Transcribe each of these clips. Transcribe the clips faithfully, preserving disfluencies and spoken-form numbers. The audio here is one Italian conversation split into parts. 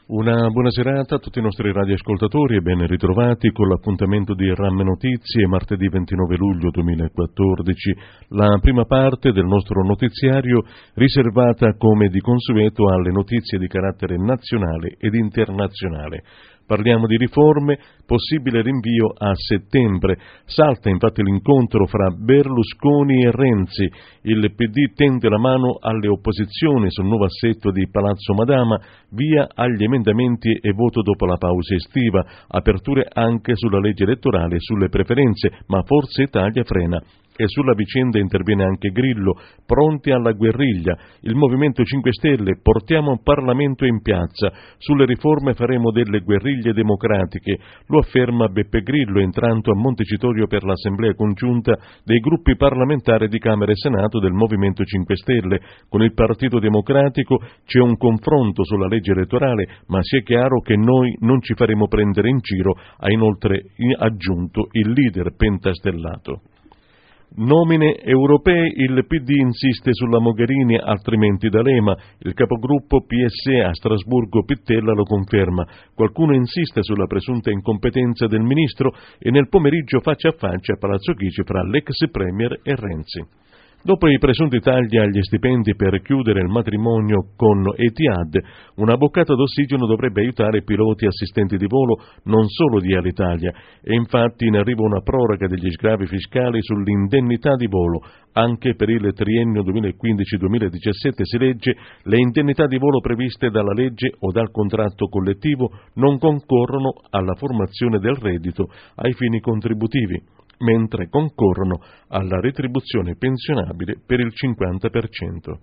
Una buona serata a tutti i nostri radioascoltatori e ben ritrovati con l'appuntamento di RAM Notizie martedì ventinove luglio duemilaquattordici, la prima parte del nostro notiziario riservata come di consueto alle notizie di carattere nazionale ed internazionale. Parliamo di riforme, possibile rinvio a settembre. Salta infatti l'incontro fra Berlusconi e Renzi. Il P D tende la mano alle opposizioni sul nuovo assetto di Palazzo Madama, via agli emendamenti e voto dopo la pausa estiva, aperture anche sulla legge elettorale e sulle preferenze, ma Forza Italia frena. E sulla vicenda interviene anche Grillo, pronti alla guerriglia. Il Movimento cinque Stelle, portiamo un Parlamento in piazza. Sulle riforme faremo delle guerriglie democratiche, lo afferma Beppe Grillo entrando a Montecitorio per l'assemblea congiunta dei gruppi parlamentari di Camera e Senato del Movimento cinque Stelle. Con il Partito Democratico c'è un confronto sulla legge elettorale, ma sia chiaro che noi non ci faremo prendere in giro, ha inoltre aggiunto il leader pentastellato. Nomine europee, il P D insiste sulla Mogherini, altrimenti D'Alema. Il capogruppo P S E a Strasburgo Pittella lo conferma. Qualcuno insiste sulla presunta incompetenza del ministro e nel pomeriggio faccia a faccia a Palazzo Chigi fra l'ex premier e Renzi. Dopo i presunti tagli agli stipendi per chiudere il matrimonio con Etihad, una boccata d'ossigeno dovrebbe aiutare piloti e assistenti di volo non solo di Alitalia, e infatti in arrivo una proroga degli sgravi fiscali sull'indennità di volo. Anche per il triennio duemilaquindici duemiladiciassette si legge: le indennità di volo previste dalla legge o dal contratto collettivo non concorrono alla formazione del reddito ai fini contributivi, mentre concorrono alla retribuzione pensionabile per il cinquanta per cento.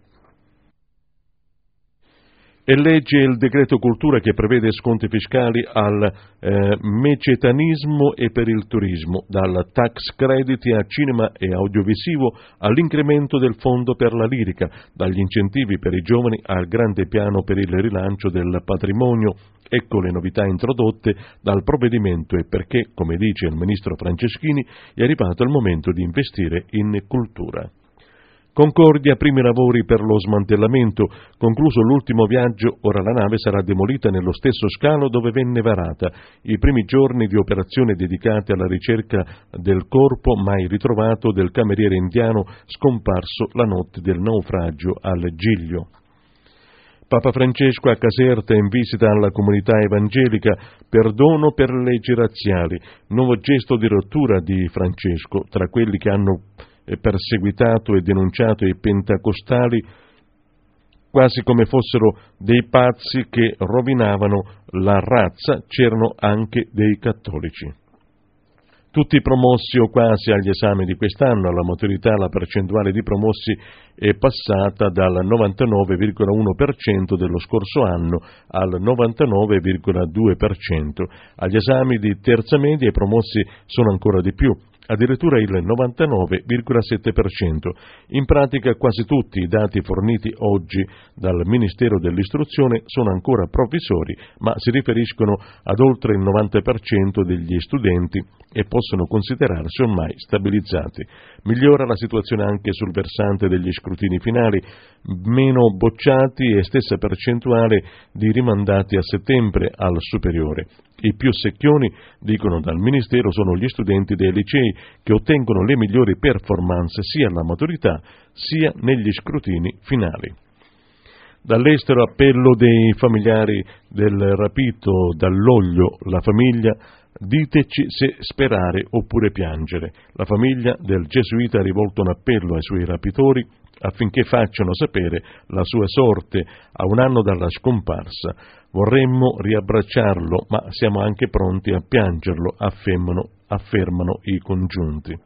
E legge il decreto cultura che prevede sconti fiscali al eh, mecenatismo e per il turismo, dal tax credit a cinema e audiovisivo all'incremento del fondo per la lirica, dagli incentivi per i giovani al grande piano per il rilancio del patrimonio. Ecco le novità introdotte dal provvedimento e perché, come dice il ministro Franceschini, è arrivato il momento di investire in cultura. Concordia, primi lavori per lo smantellamento. Concluso l'ultimo viaggio, ora la nave sarà demolita nello stesso scalo dove venne varata. I primi giorni di operazione dedicati alla ricerca del corpo mai ritrovato del cameriere indiano scomparso la notte del naufragio al Giglio. Papa Francesco a Caserta in visita alla comunità evangelica, perdono per le leggi razziali, nuovo gesto di rottura di Francesco tra quelli che hanno perseguitato e denunciato i pentecostali quasi come fossero dei pazzi che rovinavano la razza, c'erano anche dei cattolici. Tutti promossi o quasi agli esami di quest'anno, alla maturità la percentuale di promossi è passata dal novantanove virgola uno per cento dello scorso anno al novantanove virgola due per cento. Agli esami di terza media i promossi sono ancora di più, addirittura il novantanove virgola sette per cento. In pratica quasi tutti i dati forniti oggi dal Ministero dell'Istruzione sono ancora provvisori, ma si riferiscono ad oltre il novanta per cento degli studenti e possono considerarsi ormai stabilizzati. Migliora la situazione anche sul versante degli scrutini finali, meno bocciati e stessa percentuale di rimandati a settembre al superiore. I più secchioni, dicono dal Ministero, sono gli studenti dei licei che ottengono le migliori performance sia alla maturità sia negli scrutini finali. Dall'estero appello dei familiari del rapito dall'Oglio, la famiglia, diteci se sperare oppure piangere. La famiglia del gesuita ha rivolto un appello ai suoi rapitori affinché facciano sapere la sua sorte a un anno dalla scomparsa. Vorremmo riabbracciarlo, ma siamo anche pronti a piangerlo, affermano, affermano i congiunti.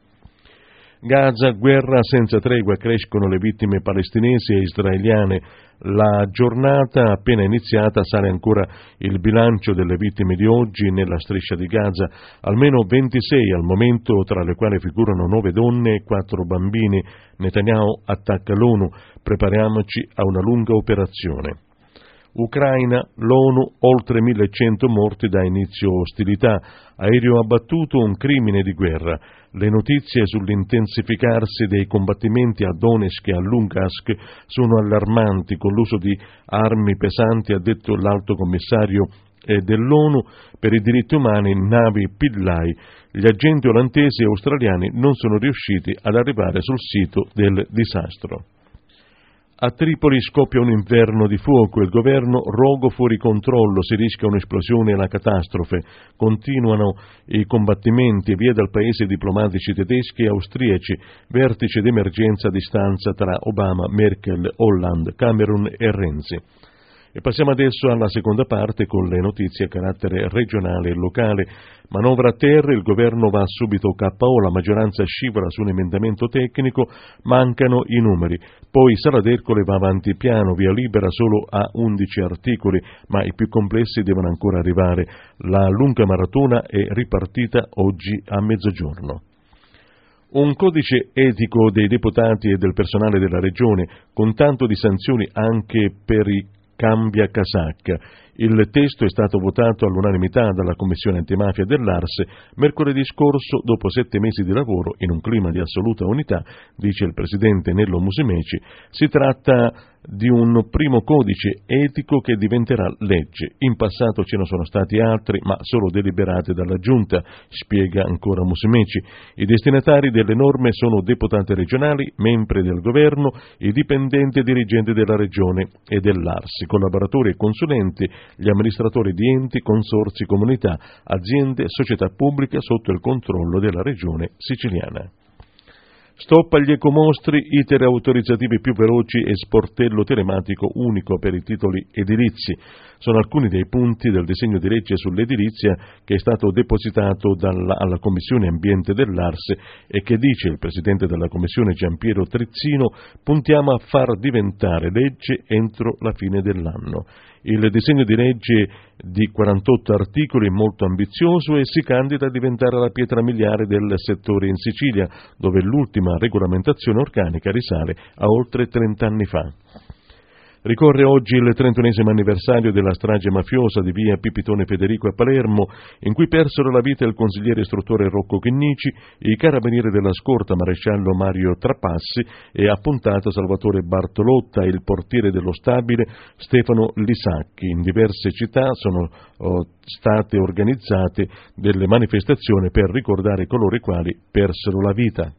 Gaza, guerra senza tregua, crescono le vittime palestinesi e israeliane. La giornata appena iniziata sale ancora il bilancio delle vittime di oggi nella striscia di Gaza, almeno ventisei al momento, tra le quali figurano nove donne e quattro bambini. Netanyahu attacca l'ONU, prepariamoci a una lunga operazione. Ucraina, l'ONU, oltre millecento morti da inizio ostilità, aereo abbattuto, un crimine di guerra. Le notizie sull'intensificarsi dei combattimenti a Donetsk e a Lugansk sono allarmanti, con l'uso di armi pesanti, ha detto l'alto commissario dell'ONU per i diritti umani Navi Pillay. Gli agenti olandesi e australiani non sono riusciti ad arrivare sul sito del disastro. A Tripoli scoppia un inverno di fuoco, il governo rogo fuori controllo, si rischia un'esplosione e la catastrofe. Continuano i combattimenti, via dal paese diplomatici tedeschi e austriaci, vertice d'emergenza a distanza tra Obama, Merkel, Hollande, Cameron e Renzi. E passiamo adesso alla seconda parte con le notizie a carattere regionale e locale. Manovra a terra, il governo va subito K O, la maggioranza scivola su un emendamento tecnico, mancano i numeri. Poi Saradercole va avanti piano, via libera solo a undici articoli, ma i più complessi devono ancora arrivare. La lunga maratona è ripartita oggi a mezzogiorno. Un codice etico dei deputati e del personale della Regione, con tanto di sanzioni anche per i cambia casacca. Il testo è stato votato all'unanimità dalla Commissione antimafia dell'Arse mercoledì scorso, dopo sette mesi di lavoro, in un clima di assoluta unità, dice il presidente Nello Musumeci. Si tratta di un primo codice etico che diventerà legge. In passato ce ne sono stati altri, ma solo deliberati dalla Giunta, spiega ancora Musumeci. I destinatari delle norme sono deputati regionali, membri del governo, i dipendenti e dirigenti della regione e dell'Arse, collaboratori e consulenti, gli amministratori di enti, consorzi, comunità, aziende, società pubbliche sotto il controllo della regione siciliana. Stop agli ecomostri, iter autorizzativi più veloci e sportello telematico unico per i titoli edilizi. Sono alcuni dei punti del disegno di legge sull'edilizia che è stato depositato dalla, alla Commissione Ambiente dell'Arse e che, dice il Presidente della Commissione Giampiero Trizzino, puntiamo a far diventare legge entro la fine dell'anno. Il disegno di legge di quarantotto articoli è molto ambizioso e si candida a diventare la pietra miliare del settore in Sicilia, dove l'ultima regolamentazione organica risale a oltre trent'anni fa. Ricorre oggi il trentunesimo anniversario della strage mafiosa di via Pipitone Federico a Palermo, in cui persero la vita il consigliere istruttore Rocco Chinnici, i carabinieri della scorta maresciallo Mario Trapassi e appuntato Salvatore Bartolotta e il portiere dello stabile Stefano Lisacchi. In diverse città sono oh, state organizzate delle manifestazioni per ricordare coloro i quali persero la vita.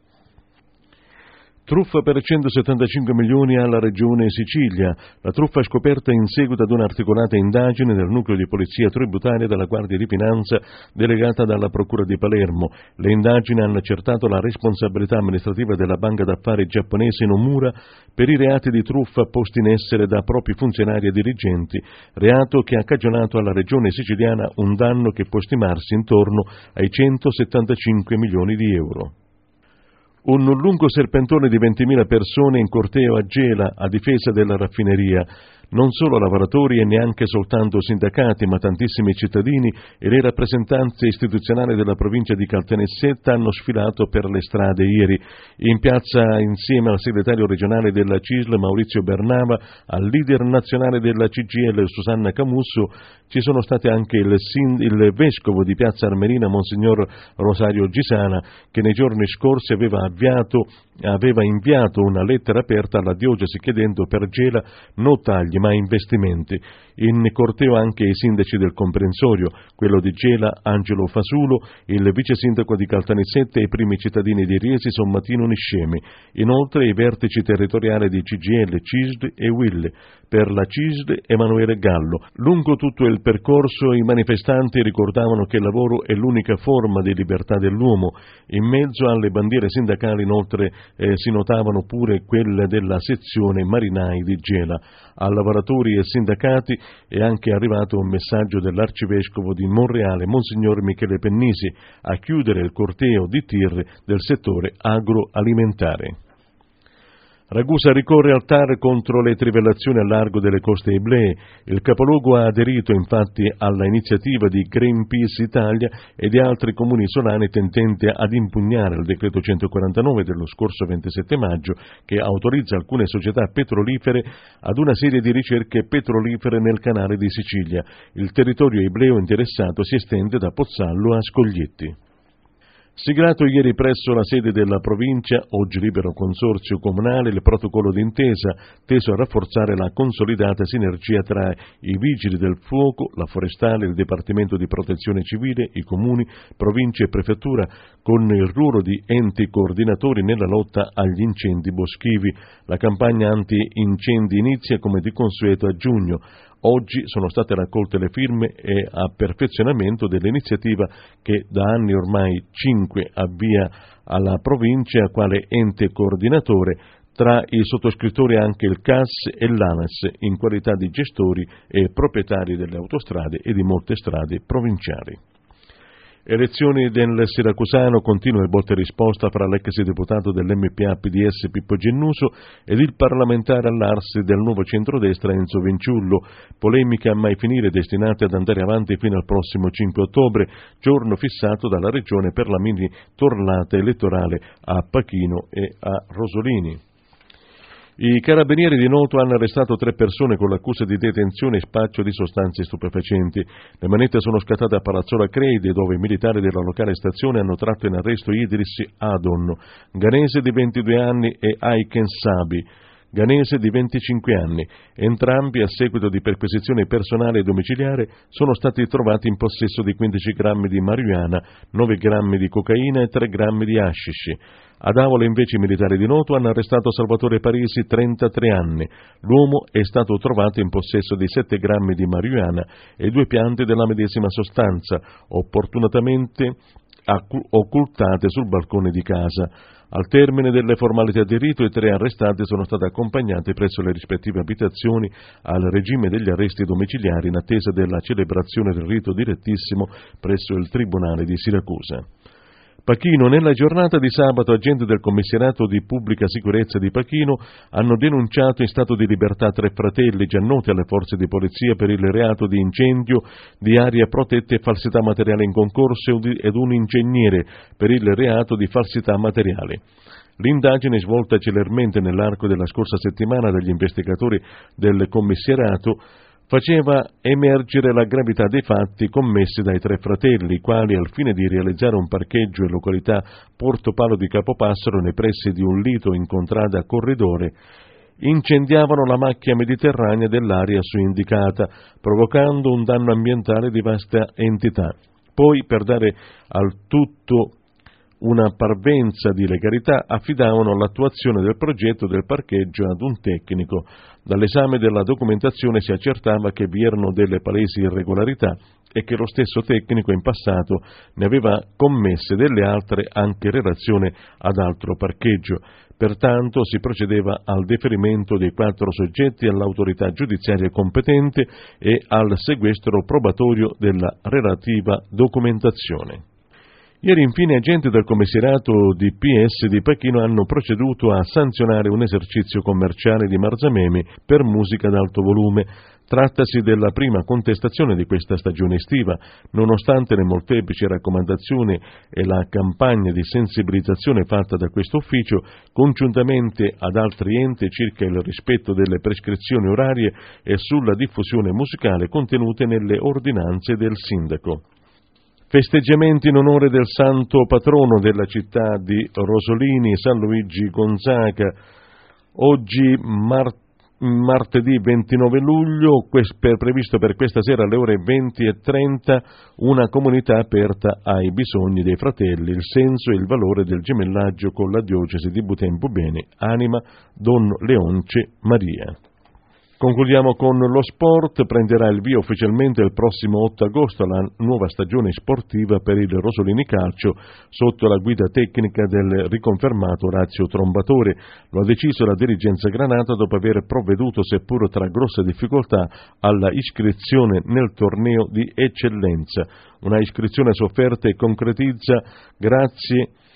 Truffa per centosettantacinque milioni alla Regione Sicilia. La truffa è scoperta in seguito ad un'articolata indagine del nucleo di polizia tributaria della Guardia di Finanza delegata dalla Procura di Palermo. Le indagini hanno accertato la responsabilità amministrativa della banca d'affari giapponese Nomura per i reati di truffa posti in essere da propri funzionari e dirigenti, reato che ha cagionato alla Regione siciliana un danno che può stimarsi intorno ai centosettantacinque milioni di euro. Un lungo serpentone di ventimila persone in corteo a Gela a difesa della raffineria. Non solo lavoratori e neanche soltanto sindacati, ma tantissimi cittadini e le rappresentanze istituzionali della provincia di Caltanissetta hanno sfilato per le strade ieri. In piazza, insieme al segretario regionale della C I S L Maurizio Bernava, al leader nazionale della C G I L Susanna Camusso, ci sono state anche il, sind- il vescovo di piazza Armerina, Monsignor Rosario Gisana, che nei giorni scorsi aveva avviato aveva inviato una lettera aperta alla diocesi chiedendo per Gela no tagli ma investimenti. In corteo anche i sindaci del comprensorio, quello di Gela Angelo Fasulo, il vice sindaco di Caltanissetta e i primi cittadini di Riesi Sommatino Niscemi. Inoltre i vertici territoriali di C G I L, C I S D e U I L. Per la C I S D Emanuele Gallo. Lungo tutto il percorso i manifestanti ricordavano che il lavoro è l'unica forma di libertà dell'uomo. In mezzo alle bandiere sindacali inoltre eh, si notavano pure quelle della sezione marinai di Gela. A lavoratori e sindacati è anche arrivato un messaggio dell'arcivescovo di Monreale, Monsignor Michele Pennisi, a chiudere il corteo di tir del settore agroalimentare. Ragusa ricorre al T A R contro le trivellazioni al largo delle coste ebree. Il capoluogo ha aderito infatti alla iniziativa di Greenpeace Italia e di altri comuni isolani tendenti ad impugnare il decreto centoquarantanove dello scorso ventisette maggio che autorizza alcune società petrolifere ad una serie di ricerche petrolifere nel canale di Sicilia. Il territorio ebreo interessato si estende da Pozzallo a Scoglietti. Siglato ieri presso la sede della provincia, oggi libero consorzio comunale, il protocollo d'intesa teso a rafforzare la consolidata sinergia tra i vigili del fuoco, la forestale, il Dipartimento di Protezione Civile, i comuni, province e prefettura, con il ruolo di enti coordinatori nella lotta agli incendi boschivi. La campagna anti-incendi inizia come di consueto a giugno. Oggi sono state raccolte le firme e a perfezionamento dell'iniziativa che da anni ormai cinque avvia alla provincia quale ente coordinatore, tra i sottoscrittori anche il C A S e l'ANAS in qualità di gestori e proprietari delle autostrade e di molte strade provinciali. Elezioni del Siracusano, continua il botta e risposta fra l'ex deputato dell'M P A P D S Pippo Gennuso ed il parlamentare all'Arsi del nuovo centrodestra Enzo Vinciullo. Polemiche a mai finire destinate ad andare avanti fino al prossimo cinque ottobre, giorno fissato dalla Regione per la mini tornata elettorale a Pachino e a Rosolini. I carabinieri di Noto hanno arrestato tre persone con l'accusa di detenzione e spaccio di sostanze stupefacenti. Le manette sono scattate a Palazzola Creide, dove i militari della locale stazione hanno tratto in arresto Idris Adon, ghanese di ventidue anni, e Aiken Sabi, ghanese di venticinque anni. Entrambi, a seguito di perquisizione personale e domiciliare, sono stati trovati in possesso di quindici grammi di marijuana, nove grammi di cocaina e tre grammi di hashish. Ad Avola invece i militari di Noto hanno arrestato Salvatore Parisi, trentatré anni. L'uomo è stato trovato in possesso di sette grammi di marijuana e due piante della medesima sostanza, opportunamente occultate sul balcone di casa. Al termine delle formalità di rito, i tre arrestati sono stati accompagnati presso le rispettive abitazioni al regime degli arresti domiciliari in attesa della celebrazione del rito direttissimo presso il Tribunale di Siracusa. Pachino. Nella giornata di sabato agenti del Commissariato di Pubblica Sicurezza di Pachino hanno denunciato in stato di libertà tre fratelli già noti alle forze di polizia per il reato di incendio di area protetta e falsità materiale in concorso ed un ingegnere per il reato di falsità materiale. L'indagine, svolta celermente nell'arco della scorsa settimana dagli investigatori del Commissariato, faceva emergere la gravità dei fatti commessi dai tre fratelli, i quali, al fine di realizzare un parcheggio in località Porto Palo di Capopassaro, nei pressi di un lito in contrada Corridore, incendiavano la macchia mediterranea dell'area su indicata, provocando un danno ambientale di vasta entità. Poi, per dare al tutto una parvenza di legalità, affidavano l'attuazione del progetto del parcheggio ad un tecnico. Dall'esame della documentazione si accertava che vi erano delle palesi irregolarità e che lo stesso tecnico in passato ne aveva commesse delle altre anche in relazione ad altro parcheggio. Pertanto si procedeva al deferimento dei quattro soggetti all'autorità giudiziaria competente e al sequestro probatorio della relativa documentazione. Ieri infine agenti del commissariato di P S di Pachino hanno proceduto a sanzionare un esercizio commerciale di Marzamemi per musica ad alto volume. Trattasi della prima contestazione di questa stagione estiva, nonostante le molteplici raccomandazioni e la campagna di sensibilizzazione fatta da questo ufficio, congiuntamente ad altri enti circa il rispetto delle prescrizioni orarie e sulla diffusione musicale contenute nelle ordinanze del sindaco. Festeggiamenti in onore del santo patrono della città di Rosolini, San Luigi Gonzaga. Oggi mar- martedì ventinove luglio, quest- per, previsto per questa sera alle ore venti e trenta, una comunità aperta ai bisogni dei fratelli, il senso e il valore del gemellaggio con la diocesi di Butembo Bene, anima Don Leonce Maria. Concludiamo con lo sport. Prenderà il via ufficialmente il prossimo otto agosto la nuova stagione sportiva per il Rosolini Calcio sotto la guida tecnica del riconfermato Orazio Trombatore. Lo ha deciso la dirigenza granata dopo aver provveduto, seppur tra grosse difficoltà, alla iscrizione nel torneo di eccellenza. Una iscrizione sofferta e concretizza grazie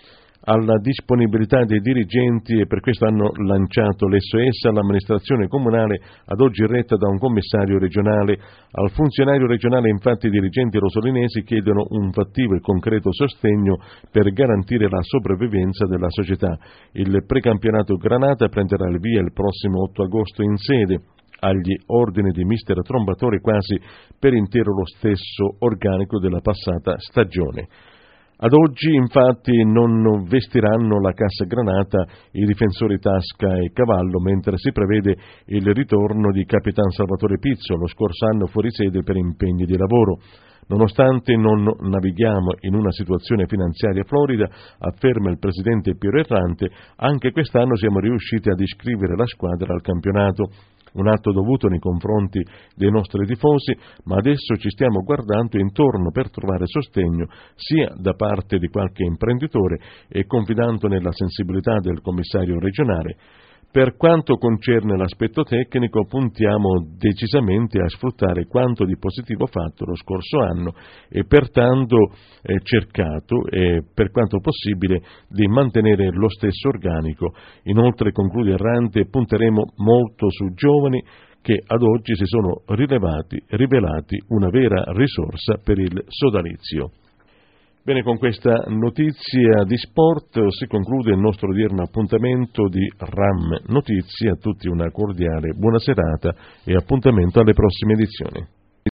alla disponibilità dei dirigenti e per questo hanno lanciato l'S O S all'amministrazione comunale, ad oggi retta da un commissario regionale. Al funzionario regionale infatti i dirigenti rosolinesi chiedono un fattivo e concreto sostegno per garantire la sopravvivenza della società. Il precampionato Granata prenderà il via il prossimo otto agosto in sede. Agli ordini di mister Trombatore quasi per intero lo stesso organico della passata stagione. Ad oggi, infatti, non vestiranno la Cassa Granata i difensori Tasca e Cavallo, mentre si prevede il ritorno di Capitan Salvatore Pizzo, lo scorso anno fuori sede per impegni di lavoro. Nonostante non navighiamo in una situazione finanziaria florida, afferma il presidente Piero Errante, anche quest'anno siamo riusciti ad iscrivere la squadra al campionato. Un atto dovuto nei confronti dei nostri tifosi, ma adesso ci stiamo guardando intorno per trovare sostegno sia da parte di qualche imprenditore e confidando nella sensibilità del commissario regionale. Per quanto concerne l'aspetto tecnico, puntiamo decisamente a sfruttare quanto di positivo fatto lo scorso anno e pertanto eh, cercato, eh, per quanto possibile, di mantenere lo stesso organico. Inoltre, conclude Errante, punteremo molto su giovani che ad oggi si sono rilevati, rivelati una vera risorsa per il sodalizio. Bene, con questa notizia di sport si conclude il nostro odierno appuntamento di RAM Notizie. A tutti una cordiale buona serata e appuntamento alle prossime edizioni.